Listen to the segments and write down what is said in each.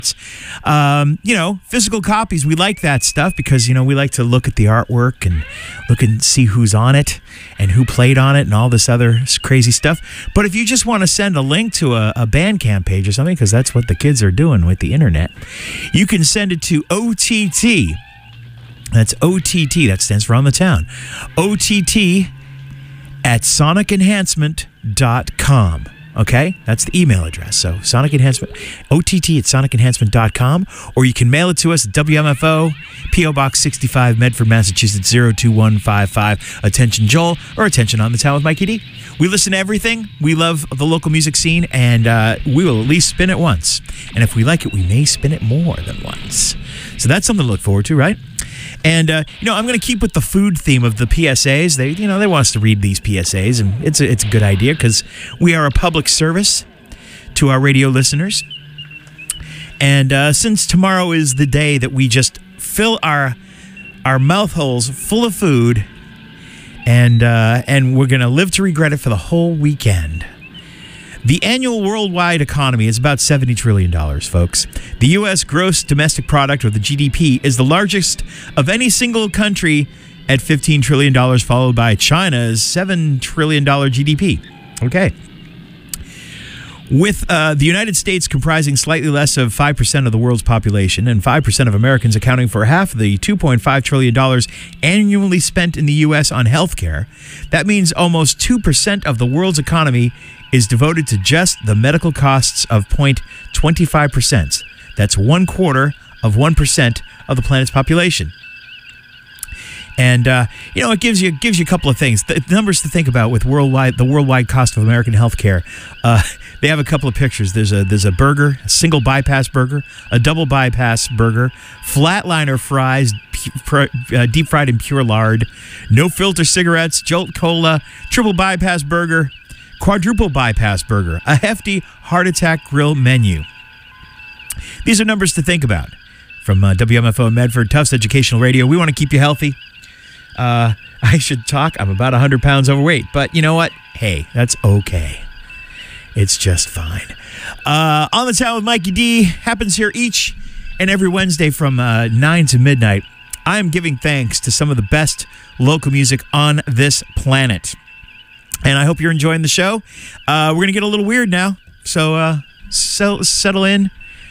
Physical copies, we like that stuff because, we like to look at the artwork and look and see who's on it and who played on it and all this other crazy stuff. But if you just want to send a link to a Bandcamp page or something, because that's what the kids are doing with the internet, you can send it to OTT. That's OTT, that stands for On the Town. OTT at sonicenhancement.com. Okay, that's the email address. So Sonic Enhancement, OTT at sonicenhancement.com, or you can mail it to us at WMFO, P.O. Box 65, Medford, Massachusetts, 02155. Attention Joel, or attention On the Town with Mikey D. We listen to everything. We love the local music scene, and we will at least spin it once. And if we like it, we may spin it more than once. So that's something to look forward to, right? And, I'm going to keep with the food theme of the PSAs. They want us to read these PSAs, and it's a good idea because we are a public service to our radio listeners. And since tomorrow is the day that we just fill our mouth holes full of food, and we're going to live to regret it for the whole weekend. The annual worldwide economy is about $70 trillion, folks. The U.S. gross domestic product, or the GDP, is the largest of any single country at $15 trillion, followed by China's $7 trillion GDP. Okay. With the United States comprising slightly less of 5% of the world's population and 5% of Americans accounting for half of the $2.5 trillion annually spent in the U.S. on healthcare, that means almost 2% of the world's economy is devoted to just the medical costs of 0.25%. That's 1/4% of the planet's population. And it gives you a couple of things. The numbers to think about with the worldwide cost of American healthcare. They have a couple of pictures. There's a burger, a single bypass burger, a double bypass burger, flatliner fries, deep fried in pure lard, no filter cigarettes, Jolt Cola, triple bypass burger, quadruple bypass burger, a hefty heart attack grill menu. These are numbers to think about. From WMFO in Medford, Tufts Educational Radio, we want to keep you healthy. I should talk. I'm about 100 pounds overweight, but you know what? Hey, that's okay. It's just fine. On the Town with Mikey D happens here each and every Wednesday from 9 to midnight. I am giving thanks to some of the best local music on this planet. And I hope you're enjoying the show. We're going to get a little weird now. So settle in,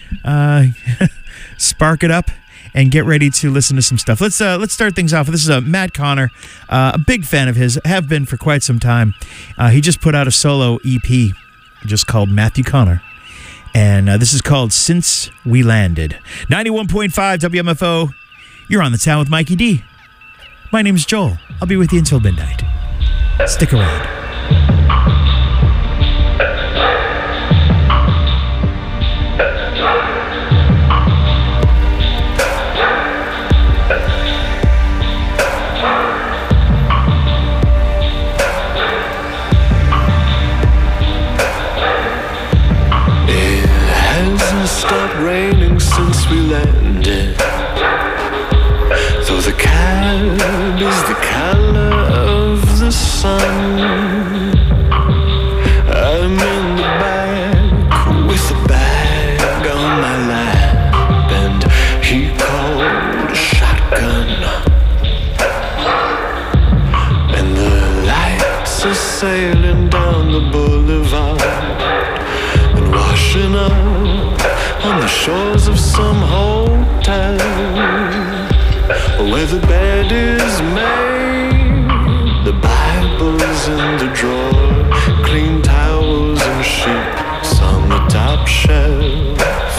spark it up, and get ready to listen to some stuff. Let's start things off. This is Matt Connor, a big fan of his, have been for quite some time. He just put out a solo EP just called Matthew Connor. And this is called Since We Landed. 91.5 WMFO. You're on the Town with Mikey D. My name's Joel. I'll be with you until midnight. Stick around. Stopped raining since we landed. Though the cab is the color of the sun, I'm in the back with a bag on my lap, and he called a shotgun. And the lights are sailing down the boulevard and washing up on the shores of some hotel where the bed is made, the Bible's in the drawer, clean towels and sheets on the top shelf.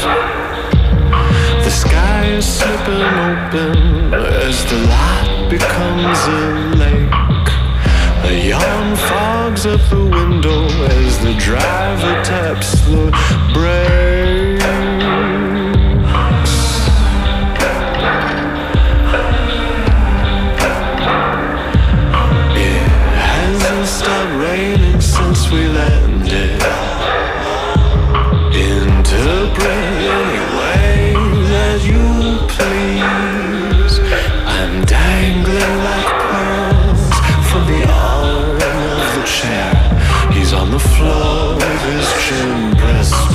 The sky is slipping open as the lot becomes a lake. A yawn fogs up the window as the driver taps the brakes. It hasn't stopped raining since we landed. Interpret any way that you please. I'm dangling like pearls from the arm of the chair. He's on the floor with his chin pressed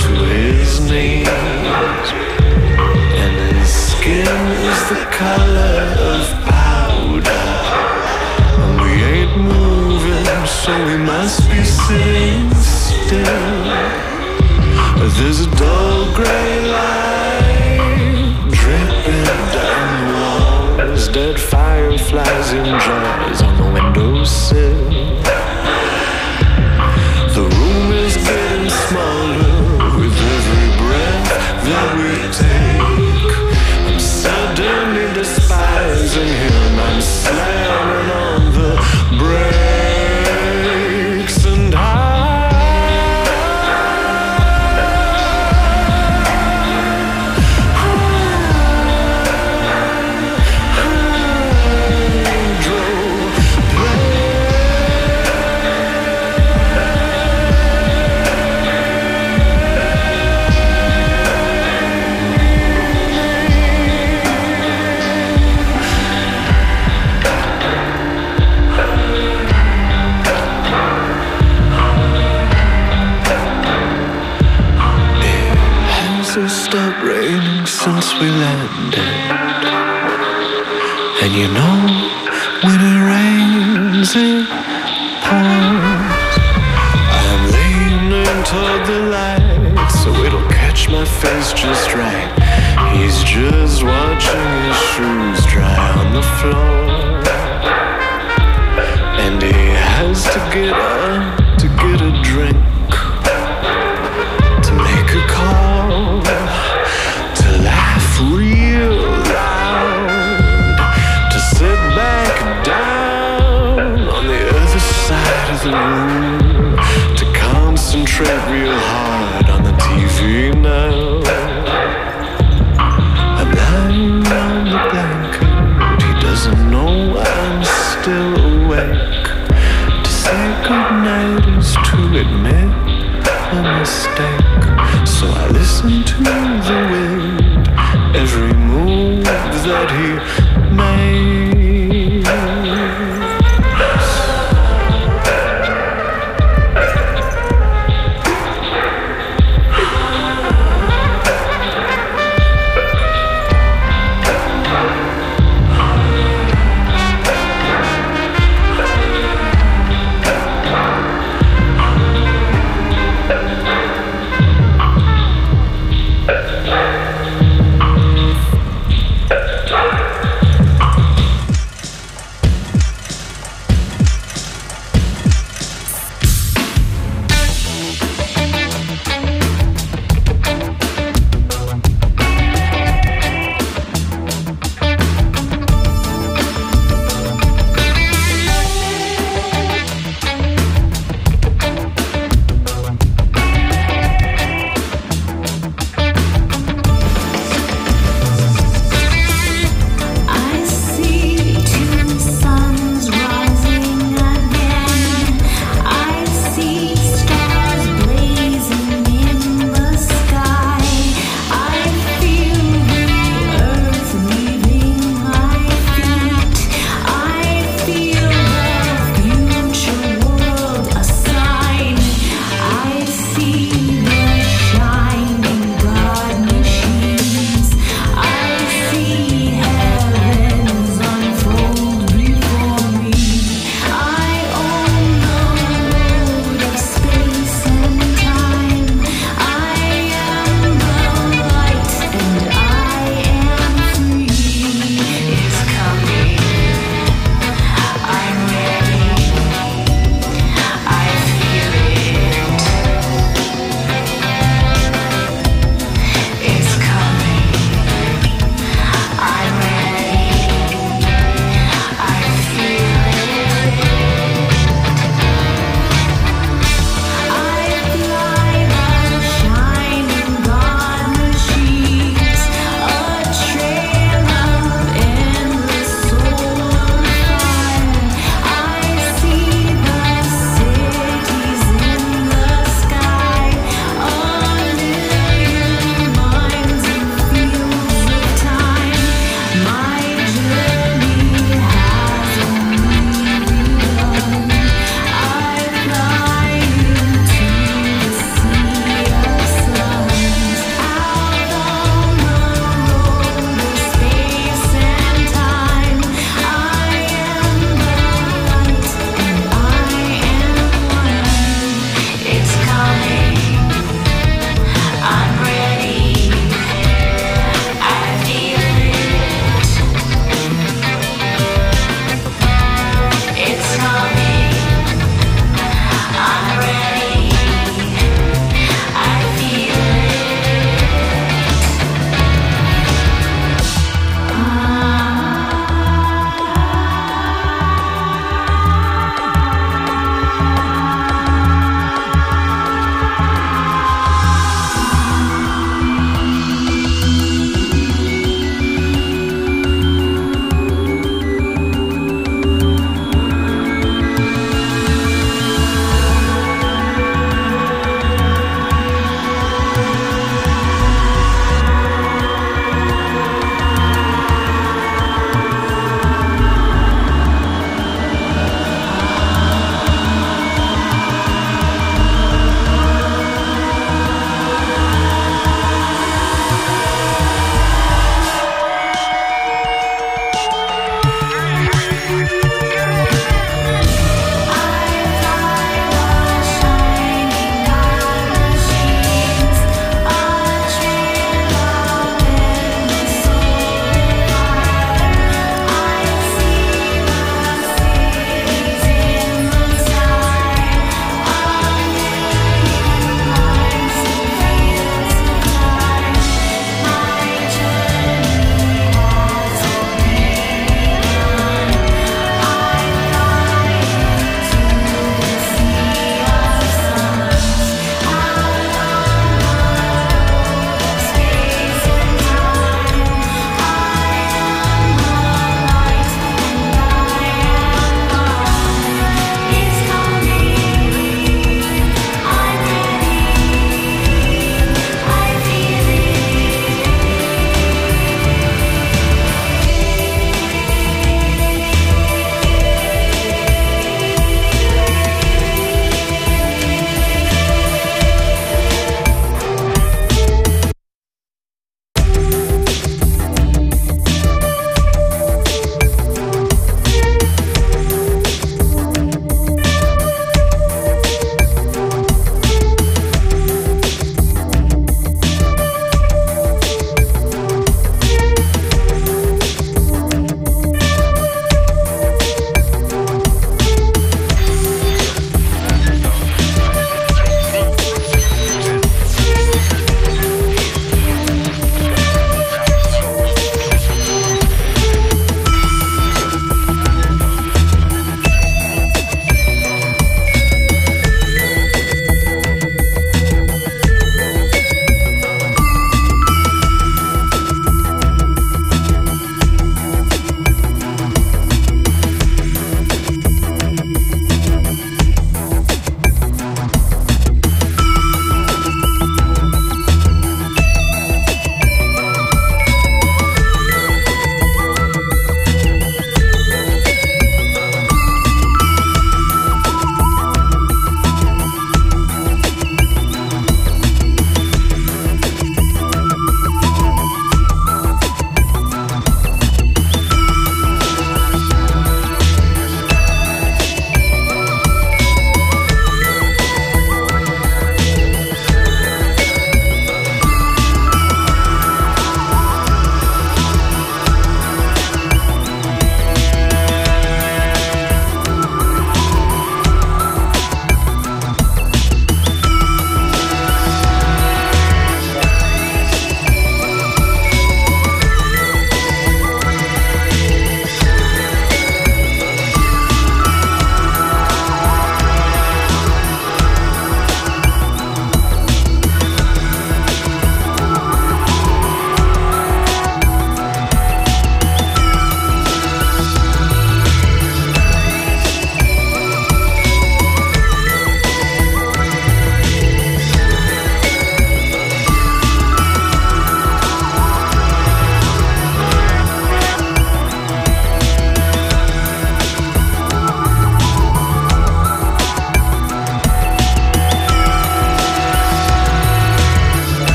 skin is the color of powder, and we ain't moving, so we must be sitting still. There's a dull gray light dripping down the walls, dead fireflies in jars on the windowsill. The room is getting smaller with every breath that we take. I'm suddenly despising him. I'm slamming on the brakes, and I stopped raining since we landed, and you know when it rains it pours. I'm leaning toward the light so it'll catch my face just right. He's just watching his shoes dry on the floor, and he has to get up to get a drink, to make a call, to laugh real loud, to sit back down on the other side of the room, to concentrate real hard on the TV now. I'm lying on the blanket, he doesn't know I'm still awake. To say goodnight is to admit a mistake, so I listen to the wind, every move that he makes.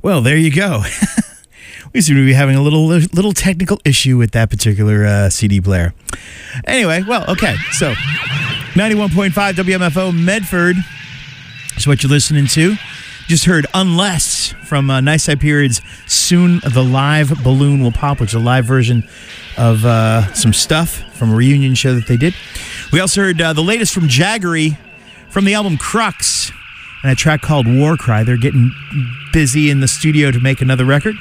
Well, there you go. We seem to be having a little technical issue with that particular CD player. Anyway, well, okay. So, 91.5 WMFO Medford is what you're listening to. Just heard Unless from Nice Side Period's Soon the Live Balloon Will Pop, which is a live version of some stuff from a reunion show that they did. We also heard the latest from Jaggery from the album Crux, and a track called War Cry. They're getting busy in the studio to make another record.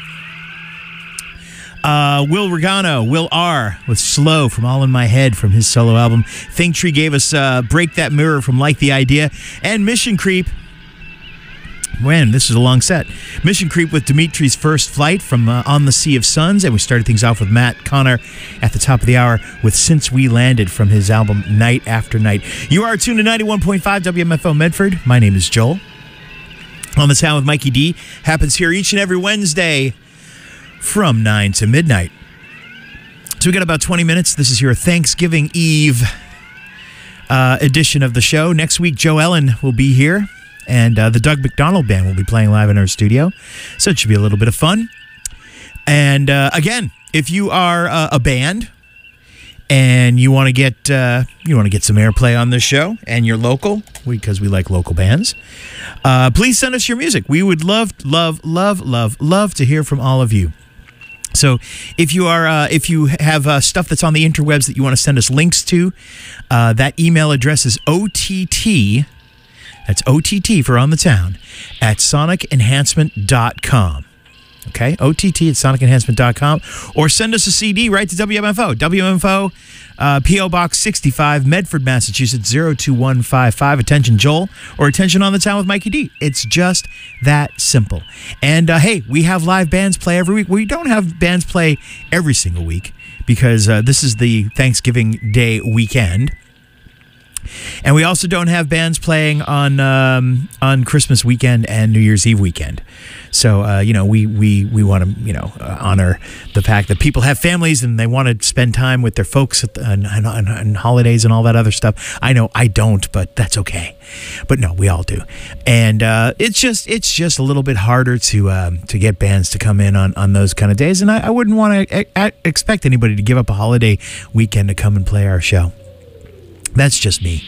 Will Regano, Will R, with Slow from All in My Head from his solo album. Think Tree gave us Break That Mirror from Like the Idea. And Mission Creep. Man, this is a long set. Mission Creep with Dimitri's First Flight from On the Sea of Suns. And we started things off with Matt Connor at the top of the hour with Since We Landed from his album Night After Night. You are tuned to 91.5 WMFO Medford. My name is Joel. On the Sound with Mikey D happens here each and every Wednesday from 9 to midnight. So we got about 20 minutes. This is your Thanksgiving Eve edition of the show. Next week, Joe Ellen will be here, and the Doug McDonald Band will be playing live in our studio. So it should be a little bit of fun. And again, if you are a band and you want to get some airplay on this show, and you're local, because we like local bands, please send us your music. We would love to hear from all of you. So if you have stuff that's on the interwebs that you want to send us links to, that email address is OTT, that's OTT for On the Town, at sonicenhancement.com. Okay, OTT at sonicenhancement.com, or send us a CD right to WMFO. WMFO, P.O. Box 65, Medford, Massachusetts, 02155. Attention, Joel, or attention On the Town with Mikey D. It's just that simple. And hey, we have live bands play every week. We don't have bands play every single week because this is the Thanksgiving Day weekend. And we also don't have bands playing on Christmas weekend and New Year's Eve weekend. So, we want to, honor the fact that people have families and they want to spend time with their folks on holidays and all that other stuff. I know I don't, but that's okay. But no, we all do. And it's just a little bit harder to get bands to come in on those kind of days. And I wouldn't want to expect anybody to give up a holiday weekend to come and play our show. That's just me.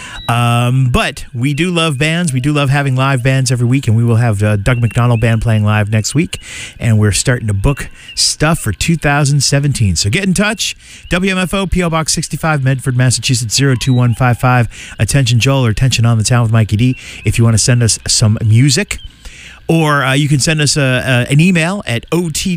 But we do love bands. We do love having live bands every week, and we will have Doug McDonald Band playing live next week, and we're starting to book stuff for 2017. So get in touch. WMFO, P.O. Box 65, Medford, Massachusetts, 02155. Attention, Joel, or attention On the Town with Mikey D if you want to send us some music. Or you can send us an email at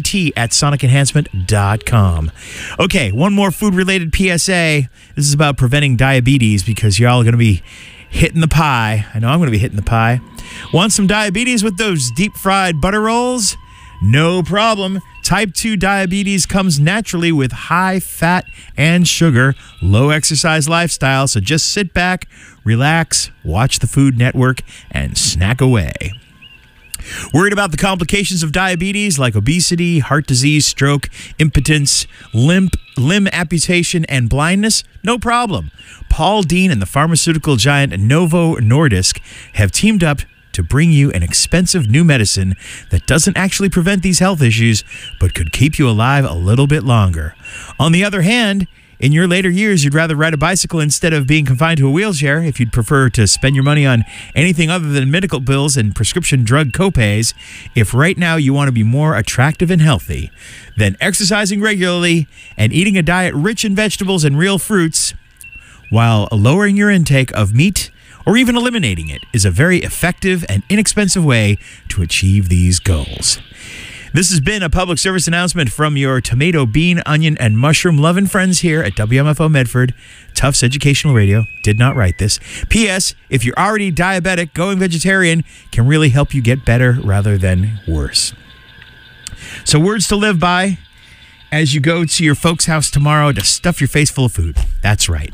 ott@sonicenhancement.com. Okay, one more food-related PSA. This is about preventing diabetes because you're all going to be hitting the pie. I know I'm going to be hitting the pie. Want some diabetes with those deep-fried butter rolls? No problem. Type 2 diabetes comes naturally with high fat and sugar, low exercise lifestyle. So just sit back, relax, watch the Food Network, and snack away. Worried about the complications of diabetes like obesity, heart disease, stroke, impotence, limb amputation, and blindness? No problem. Paul Dean and the pharmaceutical giant Novo Nordisk have teamed up to bring you an expensive new medicine that doesn't actually prevent these health issues, but could keep you alive a little bit longer. On the other hand, in your later years, you'd rather ride a bicycle instead of being confined to a wheelchair. If you'd prefer to spend your money on anything other than medical bills and prescription drug copays, if right now you want to be more attractive and healthy, then exercising regularly and eating a diet rich in vegetables and real fruits, while lowering your intake of meat or even eliminating it, is a very effective and inexpensive way to achieve these goals. This has been a public service announcement from your tomato, bean, onion, and mushroom loving friends here at WMFO Medford. Tufts Educational Radio did not write this. P.S. If you're already diabetic, going vegetarian can really help you get better rather than worse. So words to live by as you go to your folks' house tomorrow to stuff your face full of food. That's right.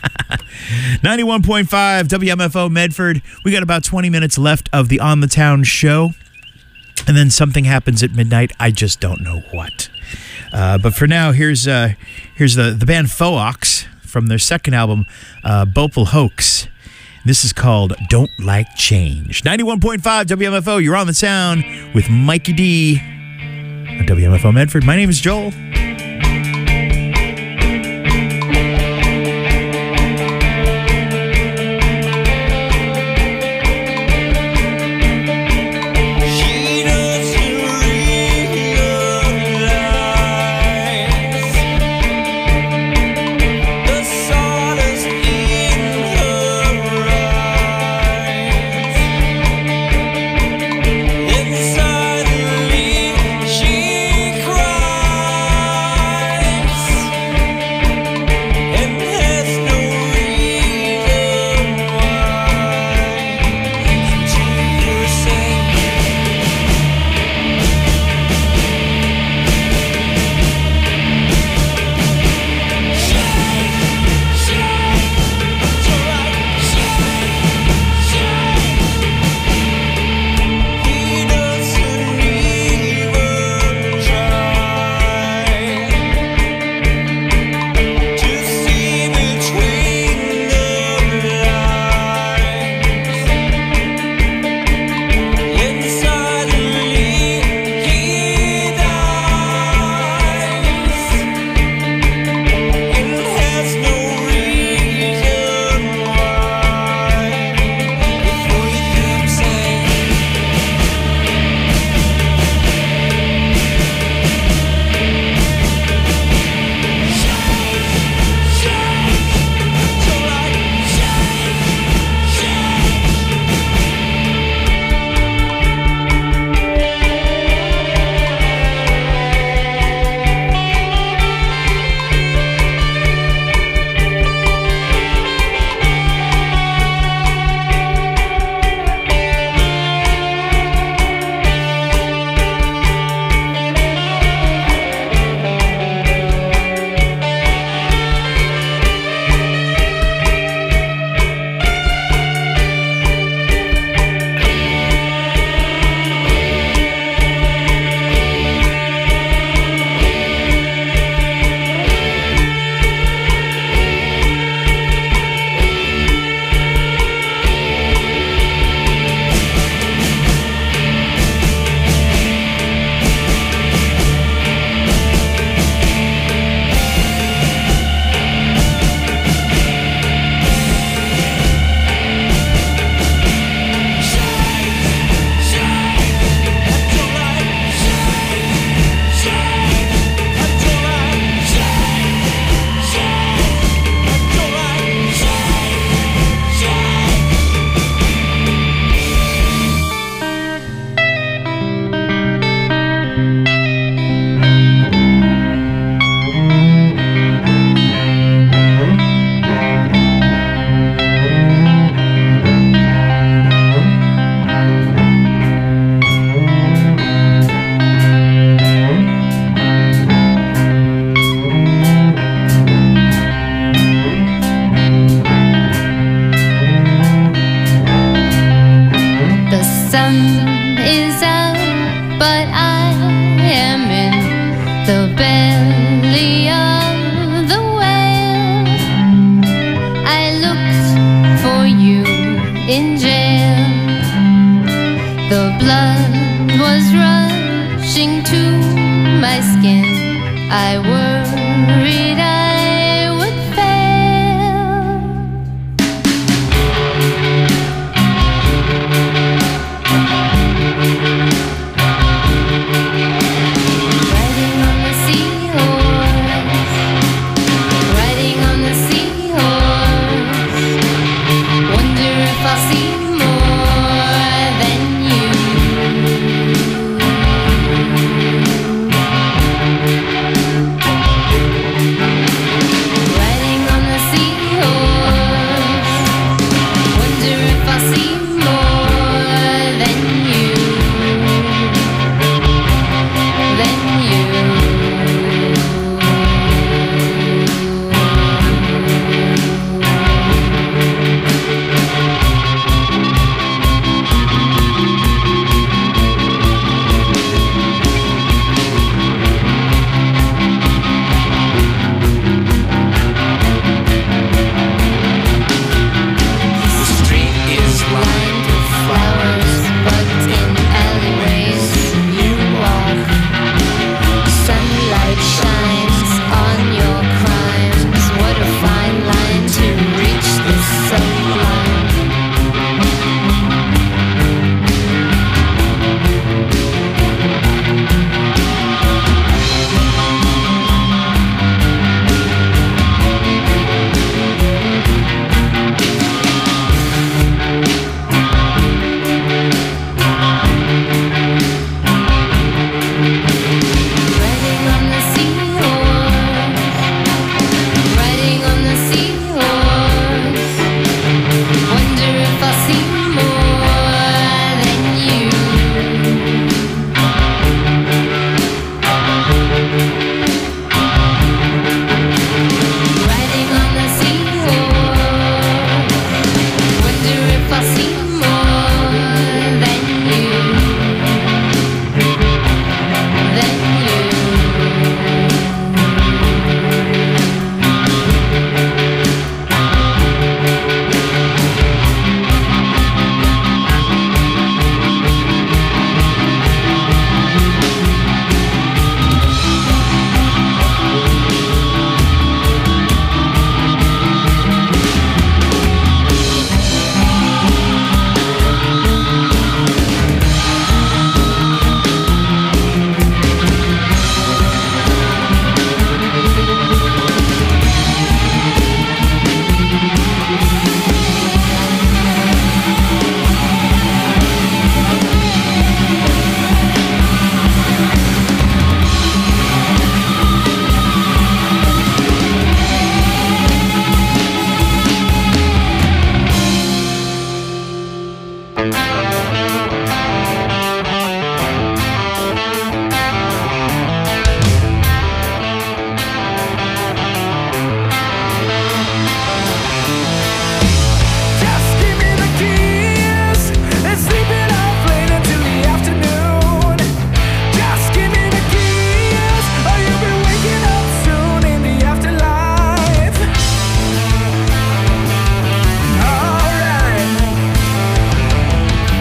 91.5 WMFO Medford. We got about 20 minutes left of the On the Town show. And then something happens at midnight. I just don't know what. But for now, here's the band Fox from their second album, Bhopal Hoax. This is called Don't Like Change. 91.5 WMFO, you're on the sound with Mikey D at WMFO Medford. My name is Joel. I worried I would fail. Riding on the seahorse, riding on the seahorse. Wonder if I'll see more than you. Riding on the seahorse, wonder if I'll see more than you, than you. Just give me the keys and sleep it off late until the afternoon. Just give me the keys, or you'll be waking up soon in the afterlife. Alright.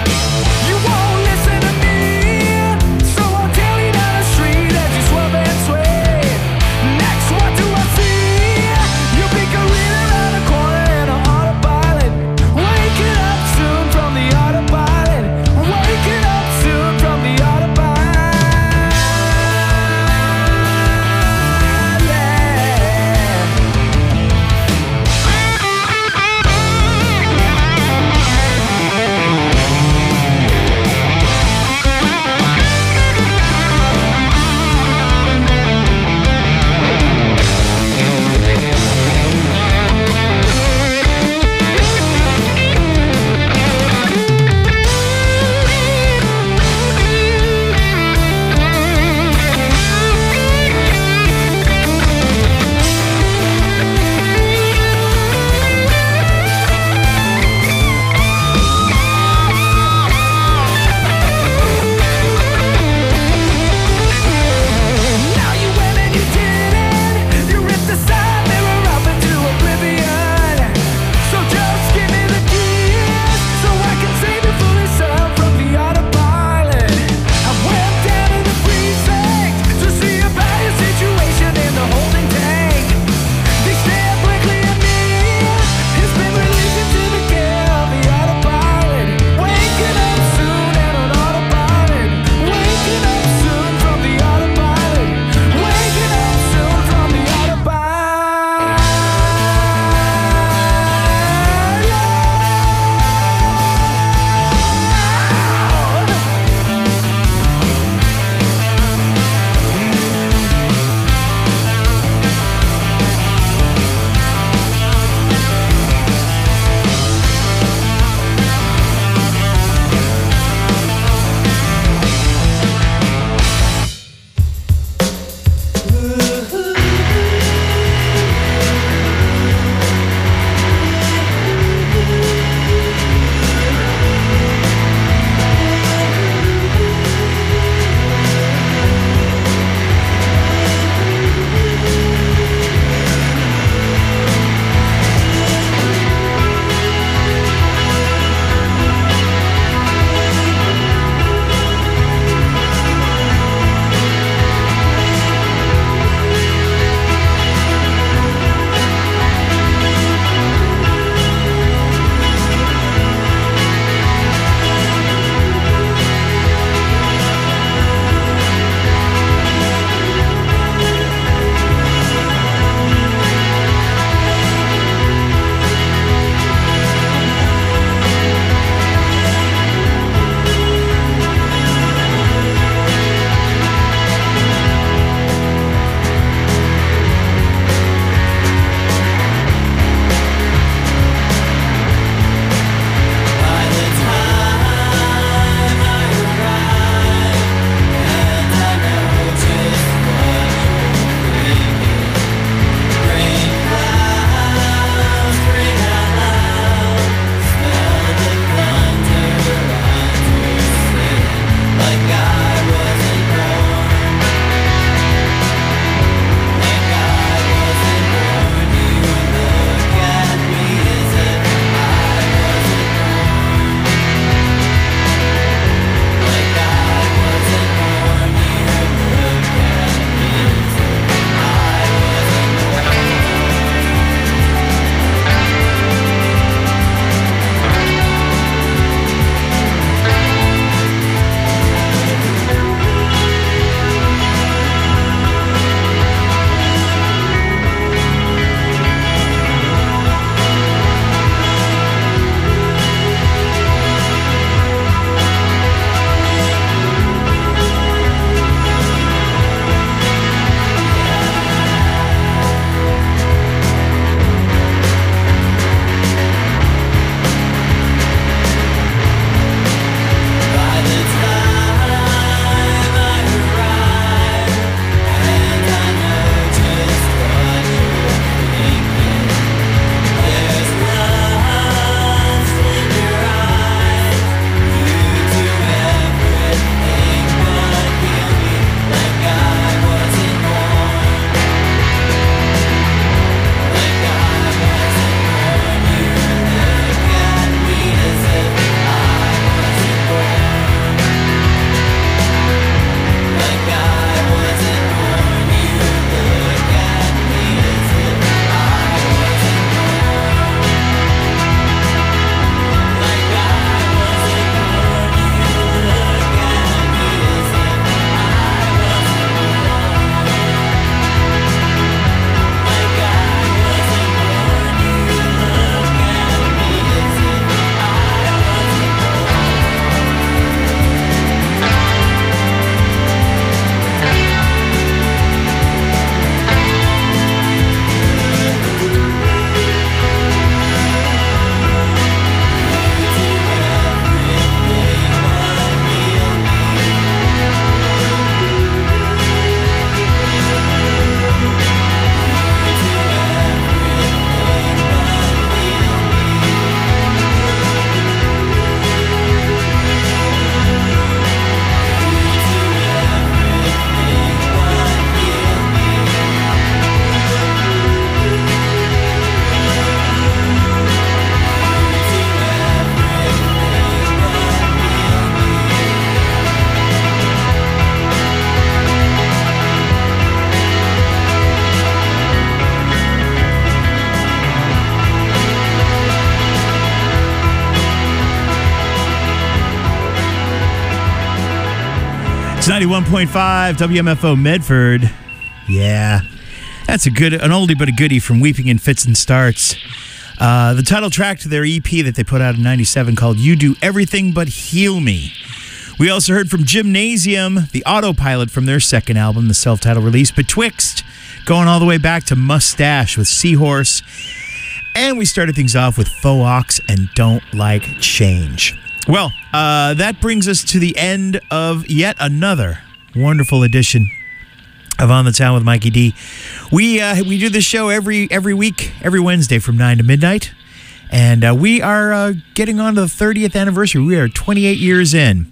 91.5 WMFO Medford. Yeah, that's an oldie but a goodie from Weeping in Fits and Starts. The title track to their EP that they put out in 97 called You Do Everything But Heal Me. We also heard from Gymnasium, the Autopilot from their second album, the self-titled release, Betwixt, going all the way back to Mustache with Seahorse. And we started things off with Faux Ox and Don't Like Change. Well, that brings us to the end of yet another wonderful edition of On the Town with Mikey D. We do this show every week, every Wednesday from 9 to midnight. And we are getting on to the 30th anniversary. We are 28 years in.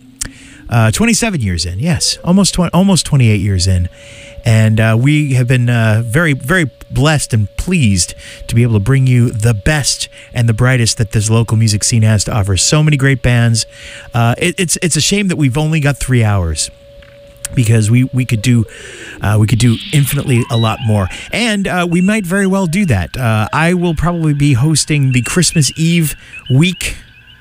27 years in, yes. Almost 28 years in. And we have been very, very blessed and pleased to be able to bring you the best and the brightest that this local music scene has to offer. So many great bands. It's a shame that we've only got 3 hours, because we could do infinitely a lot more, and we might very well do that. I will probably be hosting the Christmas Eve week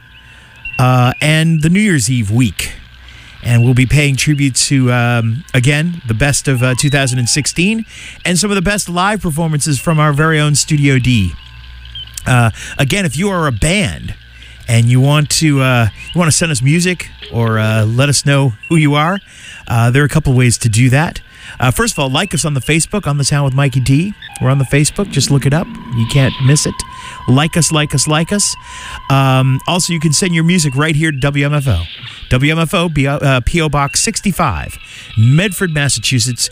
and the New Year's Eve week. And we'll be paying tribute to, again, the best of 2016 and some of the best live performances from our very own Studio D. Again, if you are a band and you want to send us music or let us know who you are, there are a couple ways to do that. First of all, like us on the Facebook, On the Town with Mikey D. We're on the Facebook. Just look it up. You can't miss it. Like us, like us, like us. Also, you can send your music right here to WMFO. WMFO, P.O. Box 65, Medford, Massachusetts,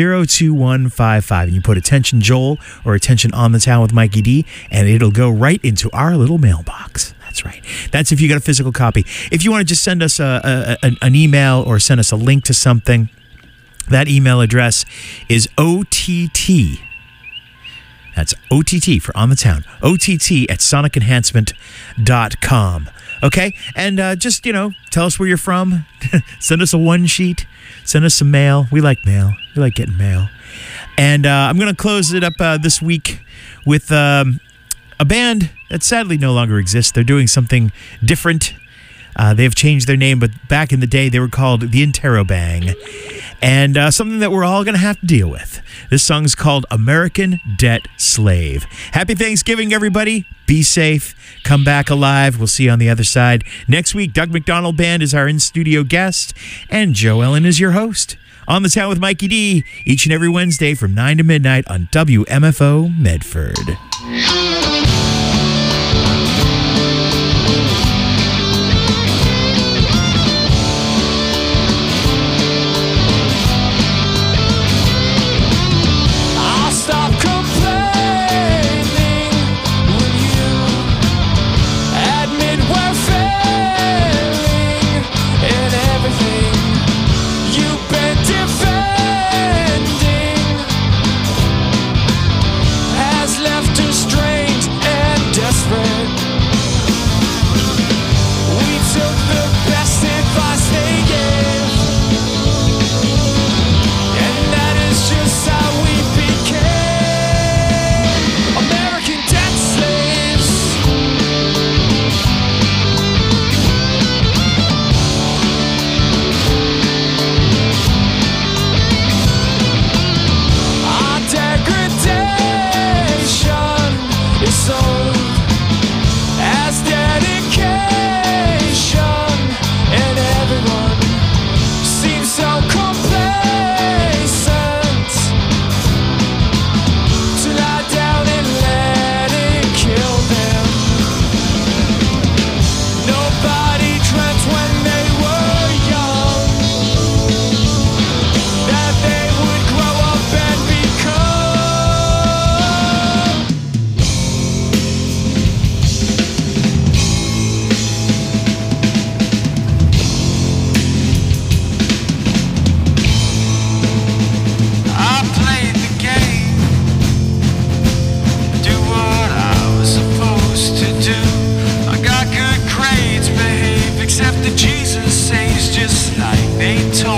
02155. And you put attention Joel or attention On the Town with Mikey D, and it'll go right into our little mailbox. That's right. That's if you got a physical copy. If you want to just send us an email or send us a link to something, that email address is OTT. That's OTT for On the Town. OTT at sonicenhancement.com. Okay? And just, tell us where you're from. Send us a one sheet. Send us some mail. We like mail. We like getting mail. And I'm going to close it up this week with a band that sadly no longer exists. They're doing something different. They have changed their name, but back in the day, they were called the Interrobang. And something that we're all going to have to deal with. This song is called American Debt Slave. Happy Thanksgiving, everybody. Be safe. Come back alive. We'll see you on the other side. Next week, Doug McDonald Band is our in-studio guest, and Joe Ellen is your host. On the Town with Mikey D, each and every Wednesday from 9 to midnight on WMFO Medford. Except that Jesus says just like they told